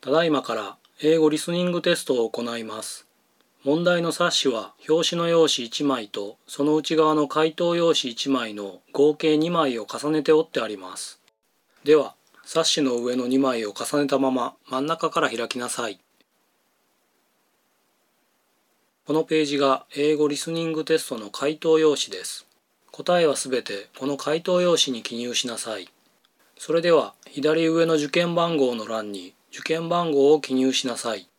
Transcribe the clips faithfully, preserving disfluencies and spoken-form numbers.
ただいまから英語リスニングテストを行います。問題の冊子は表紙の用紙いちまいとその内側の回答用紙いちまいの合計にまいを重ねて折ってあります。では、冊子の上のにまいを重ねたまま真ん中から開きなさい。このページが英語リスニングテストの回答用紙です。答えはすべてこの回答用紙に記入しなさい。それでは左上の受験番号の欄に受験番号を記入しなさい。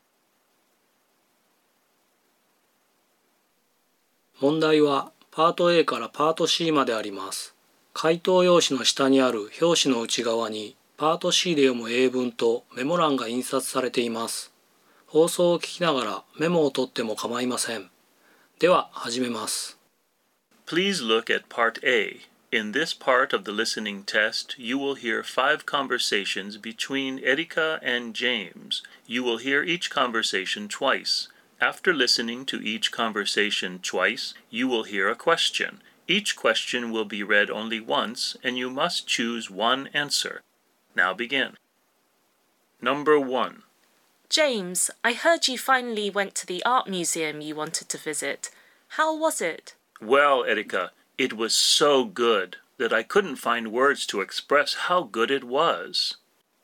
問題はパート A からパート C まであります。回答用紙の下にある表紙の内側にパート C で読む英文とメモ欄が印刷されています。放送を聞きながらメモを取っても構いません。では始めます。 Please look at Part A. In this part of the listening test, you will hear five conversations between Erika and James. You will hear each conversation twice. After listening to each conversation twice, you will hear a question. Each question will be read only once, and you must choose one answer. Now begin. Number one. James, I heard you finally went to the art museum you wanted to visit. How was it? Well, Erika, it was so good that I couldn't find words to express how good it was.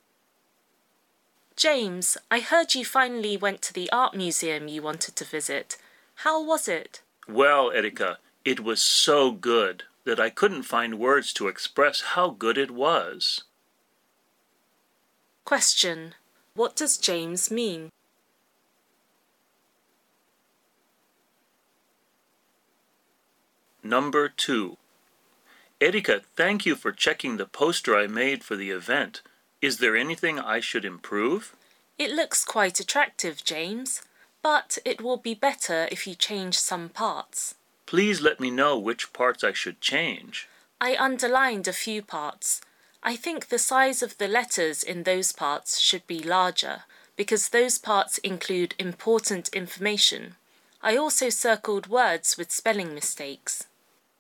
James, I heard you finally went to the art museum you wanted to visit. How was it? Well, Erika, it was so good that I couldn't find words to express how good it was. Question. What does James mean? Number two. Erika, thank you for checking the poster I made for the event. Is there anything I should improve? It looks quite attractive, James, but it will be better if you change some parts. Please let me know which parts I should change. I underlined a few parts. I think the size of the letters in those parts should be larger, because those parts include important information. I also circled words with spelling mistakes.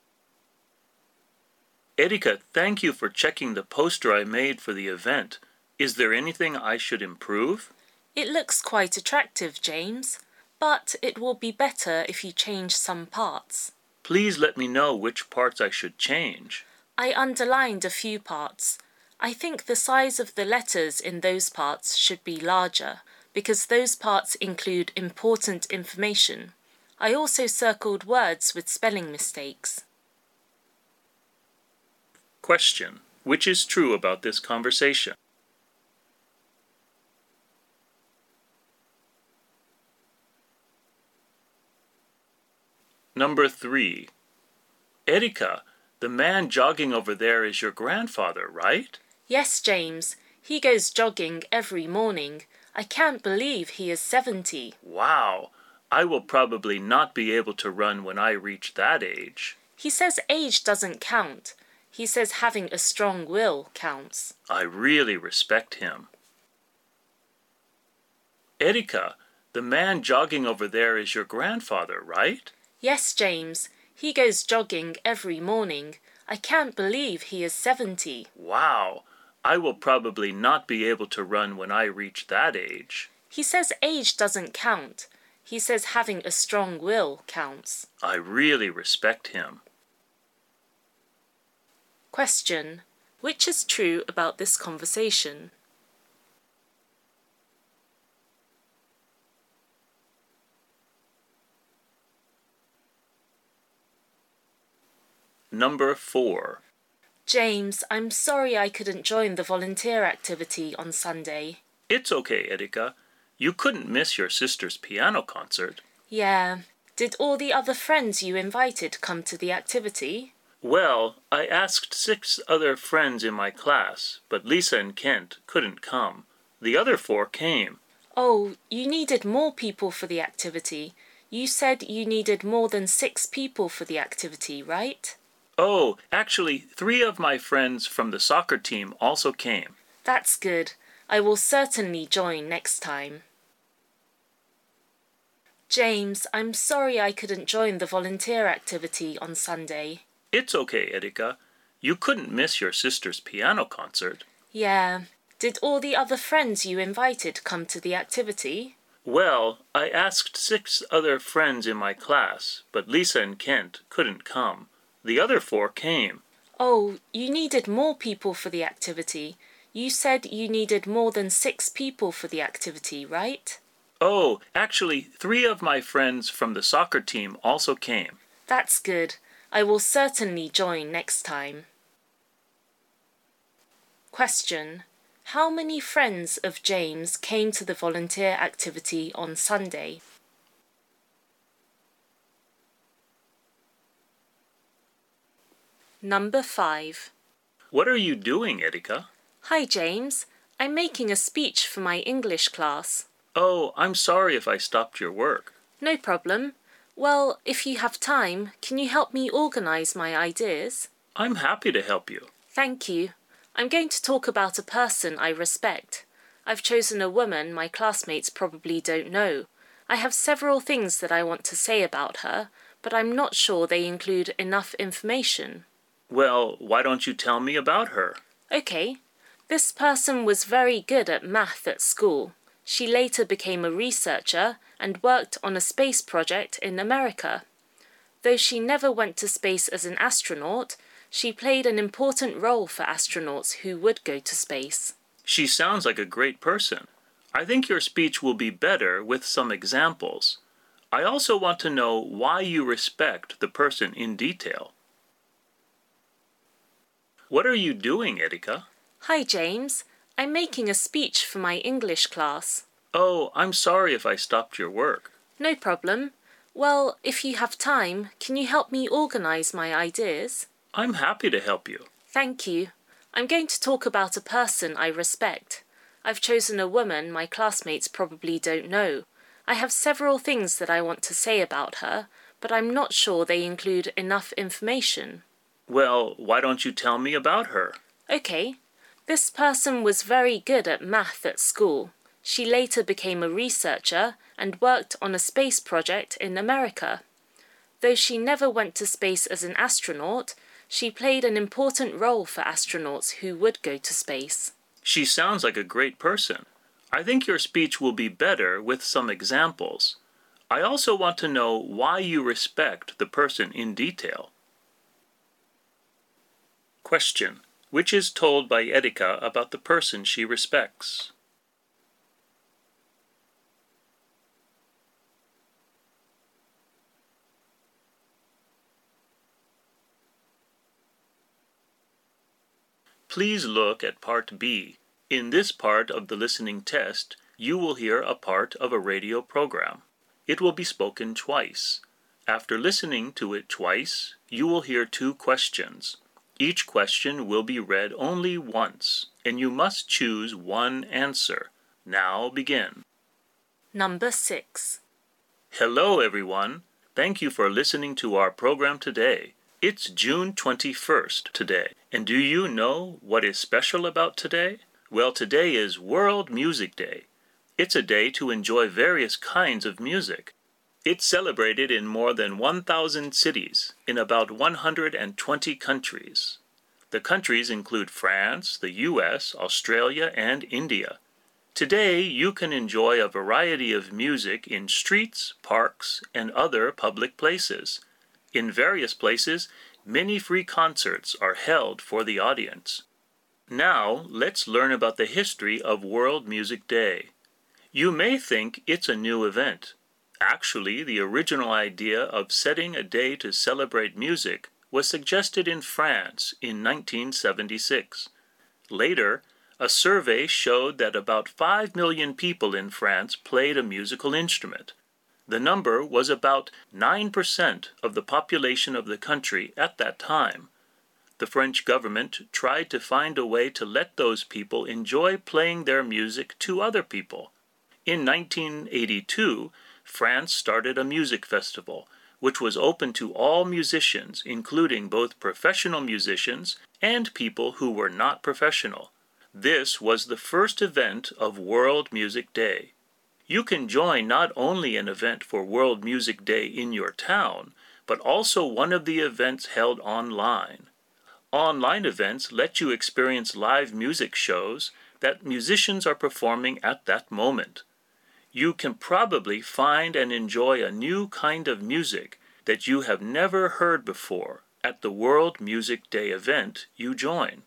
Erika, thank you for checking the poster I made for the event. Is there anything I should improve? It looks quite attractive, James, but it will be better if you change some parts. Please let me know which parts I should change. I underlined a few parts. I think the size of the letters in those parts should be larger, because those parts include important information. I also circled words with spelling mistakes. Question. Which is true about this conversation? Number three. Erika, the man jogging over there is your grandfather, right? Yes, James. He goes jogging every morning. I can't believe he is seventy. Wow. I will probably not be able to run when I reach that age. He says age doesn't count. He says having a strong will counts. I really respect him. Erika, the man jogging over there is your grandfather, right? Yes, James. He goes jogging every morning. I can't believe he is seventy. Wow. I will probably not be able to run when I reach that age. He says age doesn't count. He says having a strong will counts. I really respect him. Question. Which is true about this conversation? Number four. James, I'm sorry I couldn't join the volunteer activity on Sunday. It's okay, Erika. You couldn't miss your sister's piano concert. Yeah. Did all the other friends you invited come to the activity? Well, I asked six other friends in my class, but Lisa and Kent couldn't come. The other four came. Oh, you needed more people for the activity. You said you needed more than six people for the activity, right? Oh, actually, three of my friends from the soccer team also came. That's good. I will certainly join next time. James, I'm sorry I couldn't join the volunteer activity on Sunday. It's okay, Erika. You couldn't miss your sister's piano concert. Yeah. Did all the other friends you invited come to the activity? Well, I asked six other friends in my class, but Lisa and Kent couldn't come. The other four came. Oh, you needed more people for the activity. You said you needed more than six people for the activity, right? Oh, actually, three of my friends from the soccer team also came. That's good. I will certainly join next time. Question. How many friends of James came to the volunteer activity on Sunday? Number five. What are you doing, Erika? Hi, James. I'm making a speech for my English class. Oh, I'm sorry if I stopped your work. No problem. Well, if you have time, can you help me organize my ideas? I'm happy to help you. Thank you. I'm going to talk about a person I respect. I've chosen a woman my classmates probably don't know. I have several things that I want to say about her, but I'm not sure they include enough information. Well, why don't you tell me about her? Okay. This person was very good at math at school. She later became a researcher and worked on a space project in America. Though she never went to space as an astronaut, she played an important role for astronauts who would go to space. She sounds like a great person. I think your speech will be better with some examples. I also want to know why you respect the person in detail. What are you doing, Erika? Hi, James. I'm making a speech for my English class. Oh, I'm sorry if I stopped your work. No problem. Well, if you have time, can you help me organize my ideas? I'm happy to help you. Thank you. I'm going to talk about a person I respect. I've chosen a woman my classmates probably don't know. I have several things that I want to say about her, but I'm not sure they include enough information. Well, why don't you tell me about her? Okay. This person was very good at math at school. She later became a researcher and worked on a space project in America. Though she never went to space as an astronaut, she played an important role for astronauts who would go to space. She sounds like a great person. I think your speech will be better with some examples. I also want to know why you respect the person in detail. Question. Which is told by Erika about the person she respects? Please look at Part B. In this part of the listening test, you will hear a part of a radio program. It will be spoken twice. After listening to it twice, you will hear two questions. Each question will be read only once, and you must choose one answer. Now begin. Number six. Hello, everyone. Thank you for listening to our program today. It's June twenty-first today. And do you know what is special about today? Well, today is World Music Day. It's a day to enjoy various kinds of music. It's celebrated in more than one thousand cities in about one hundred twenty countries. The countries include France, the U S, Australia, and India. Today, you can enjoy a variety of music in streets, parks, and other public places. In various places, many free concerts are held for the audience. Now, let's learn about the history of World Music Day. You may think it's a new event. Actually, the original idea of setting a day to celebrate music was suggested in France in nineteen seventy-six. Later, a survey showed that about five million people in France played a musical instrument. The number was about nine percent of the population of the country at that time. The French government tried to find a way to let those people enjoy playing their music to other people. In nineteen eighty-two, France started a music festival, which was open to all musicians, including both professional musicians and people who were not professional. This was the first event of World Music Day. You can join not only an event for World Music Day in your town, but also one of the events held online. Online events let you experience live music shows, that musicians are performing at that moment. You can probably find and enjoy a new kind of music that you have never heard before at the World Music Day event you join.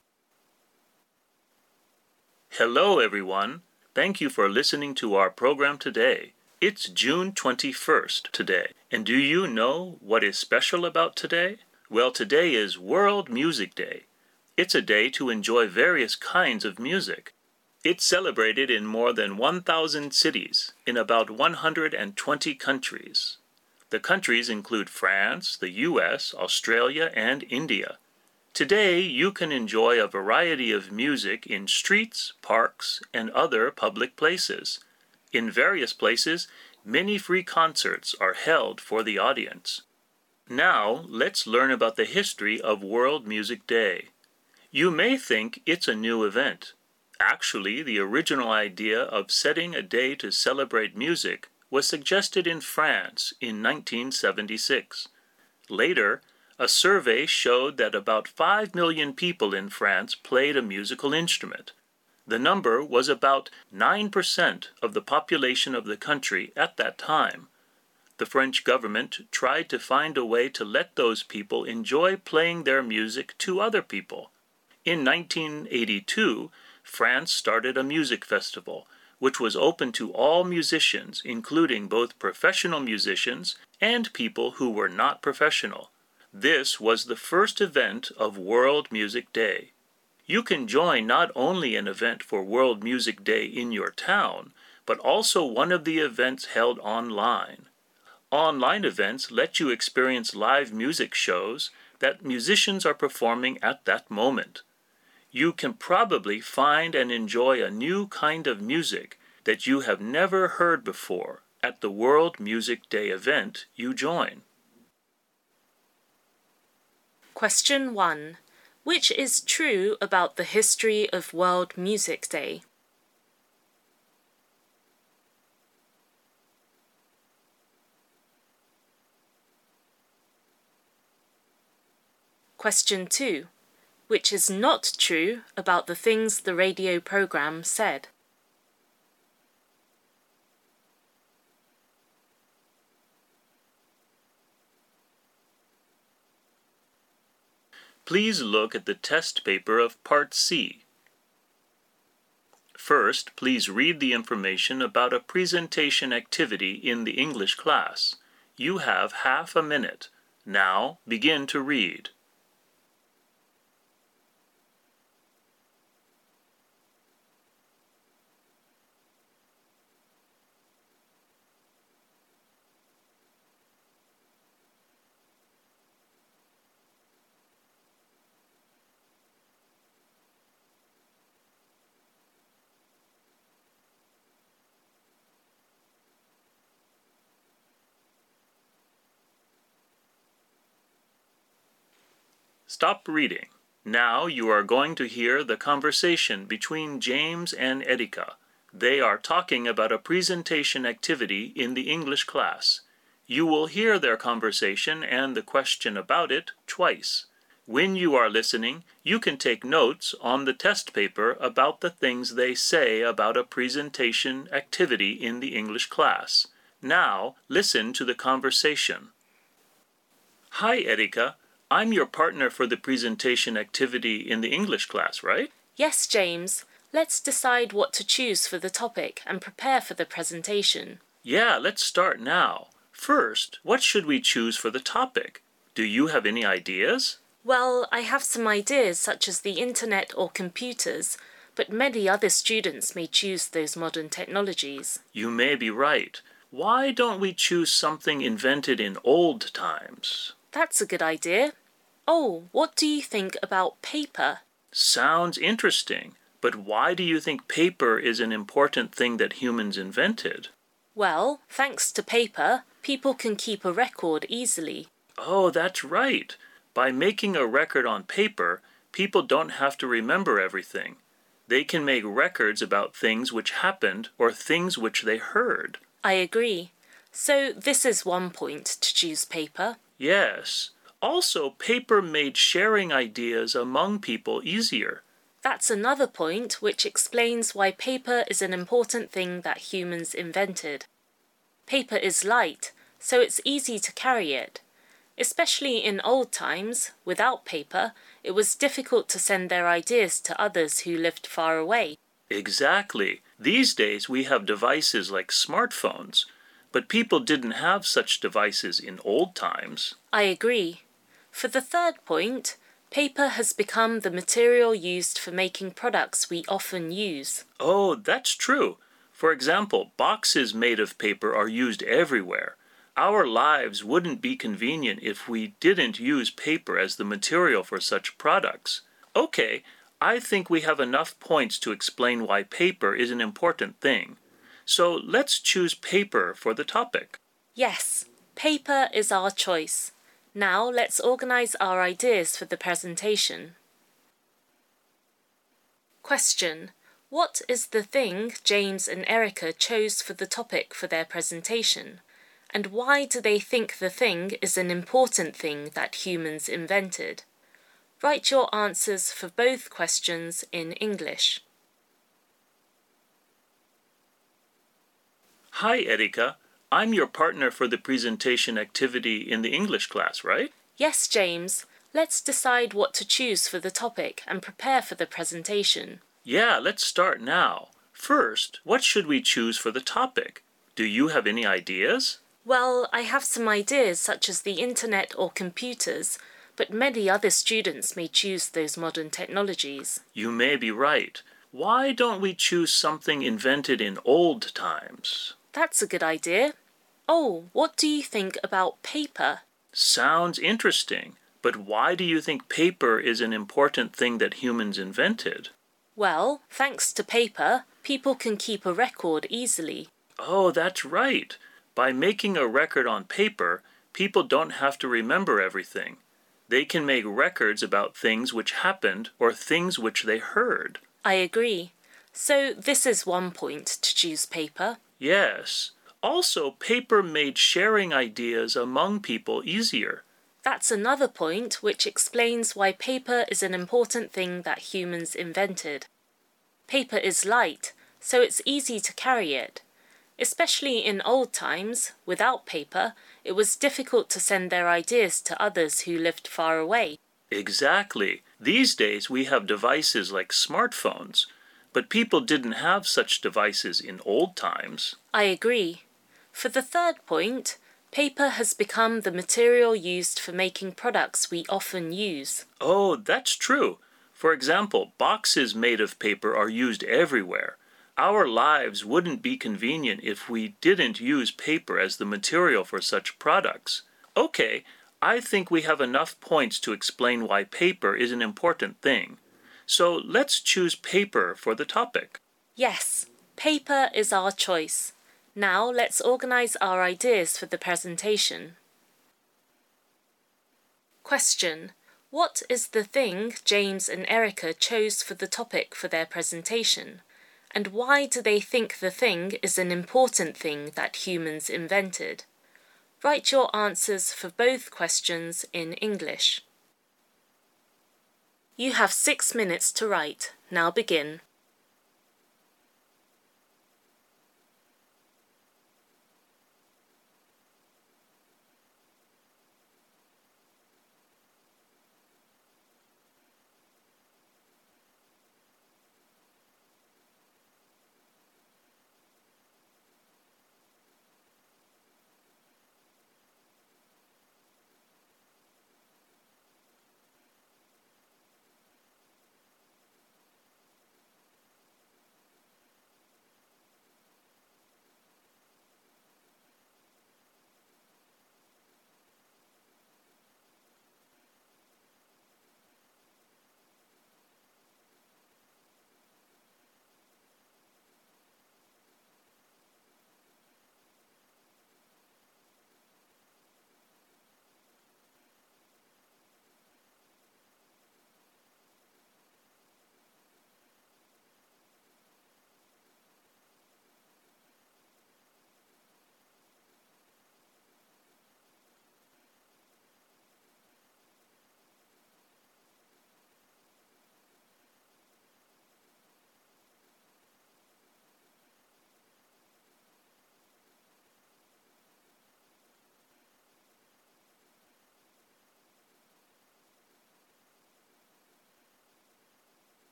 Hello, everyone. Thank you for listening to our program today. It's June twenty-first today. And do you know what is special about today? Well, today is World Music Day. It's a day to enjoy various kinds of music. It's celebrated in more than one thousand cities in about one hundred twenty countries. The countries include France, the U S, Australia, and India. Today, you can enjoy a variety of music in streets, parks, and other public places. In various places, many free concerts are held for the audience. Now, let's learn about the history of World Music Day. You may think it's a new event. Actually, the original idea of setting a day to celebrate music was suggested in France in nineteen seventy-six. Later, a survey showed that about five million people in France played a musical instrument. The number was about nine percent of the population of the country at that time. The French government tried to find a way to let those people enjoy playing their music to other people. In nineteen eighty-two, France started a music festival, which was open to all musicians, including both professional musicians and people who were not professional. This was the first event of World Music Day. You can join not only an event for World Music Day in your town, but also one of the events held online. Online events let you experience live music shows that musicians are performing at that moment. You can probably find and enjoy a new kind of music that you have never heard before at the World Music Day event you join. Question one. Which is true about the history of World Music Day? Question two. Which is not true about the things the radio program said? Please look at the test paper of Part C. First, please read the information about a presentation activity in the English class. You have half a minute. Now, begin to read. Stop reading. Now you are going to hear the conversation between James and Erika. They are talking about a presentation activity in the English class. You will hear their conversation and the question about it twice. When you are listening, you can take notes on the test paper about the things they say about a presentation activity in the English class. Now, listen to the conversation. Hi, Erika. I'm your partner for the presentation activity in the English class, right? Yes, James. Let's decide what to choose for the topic and prepare for the presentation. Yeah, let's start now. First, what should we choose for the topic? Do you have any ideas? Well, I have some ideas such as the internet or computers, but many other students may choose those modern technologies. You may be right. Why don't we choose something invented in old times? That's a good idea. Oh, what do you think about paper? Sounds interesting, but why do you think paper is an important thing that humans invented? Well, thanks to paper, people can keep a record easily. Oh, that's right. By making a record on paper, people don't have to remember everything. They can make records about things which happened or things which they heard. I agree. So this is one point to choose paper. Yes. Also, paper made sharing ideas among people easier. That's another point which explains why paper is an important thing that humans invented. Paper is light, so it's easy to carry it. Especially in old times, without paper, it was difficult to send their ideas to others who lived far away. Exactly. These days we have devices like smartphones, but people didn't have such devices in old times. I agree. For the third point, paper has become the material used for making products we often use. Oh, that's true. For example, boxes made of paper are used everywhere. Our lives wouldn't be convenient if we didn't use paper as the material for such products. Okay, I think we have enough points to explain why paper is an important thing. So let's choose paper for the topic. Yes, paper is our choice. Now let's organize our ideas for the presentation. Question: what is the thing James and Erica chose for the topic for their presentation? And why do they think the thing is an important thing that humans invented? Write your answers for both questions in English. Hi, Erika. I'm your partner for the presentation activity in the English class, right? Yes, James. Let's decide what to choose for the topic and prepare for the presentation. Yeah, let's start now. First, what should we choose for the topic? Do you have any ideas? Well, I have some ideas such as the internet or computers, but many other students may choose those modern technologies. You may be right. Why don't we choose something invented in old times? That's a good idea. Oh, what do you think about paper? Sounds interesting, but why do you think paper is an important thing that humans invented? Well, thanks to paper, people can keep a record easily. Oh, that's right. By making a record on paper, people don't have to remember everything. They can make records about things which happened or things which they heard. I agree. So this is one point to choose paper. Yes. Also, paper made sharing ideas among people easier. That's another point which explains why paper is an important thing that humans invented. Paper is light, so it's easy to carry it. Especially in old times, without paper, it was difficult to send their ideas to others who lived far away. Exactly. These days we have devices like smartphones, but people didn't have such devices in old times. I agree. For the third point, paper has become the material used for making products we often use. Oh, that's true. For example, boxes made of paper are used everywhere. Our lives wouldn't be convenient if we didn't use paper as the material for such products. Okay, I think we have enough points to explain why paper is an important thing. So let's choose paper for the topic. Yes, paper is our choice. Now let's organize our ideas for the presentation. Question: what is the thing James and Erica chose for the topic for their presentation? And why do they think the thing is an important thing that humans invented? Write your answers for both questions in English. You have six minutes to write. Now begin.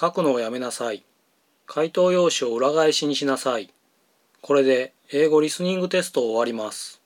書くのをやめなさい。回答用紙を裏返しにしなさい。これで英語リスニングテストを終わります。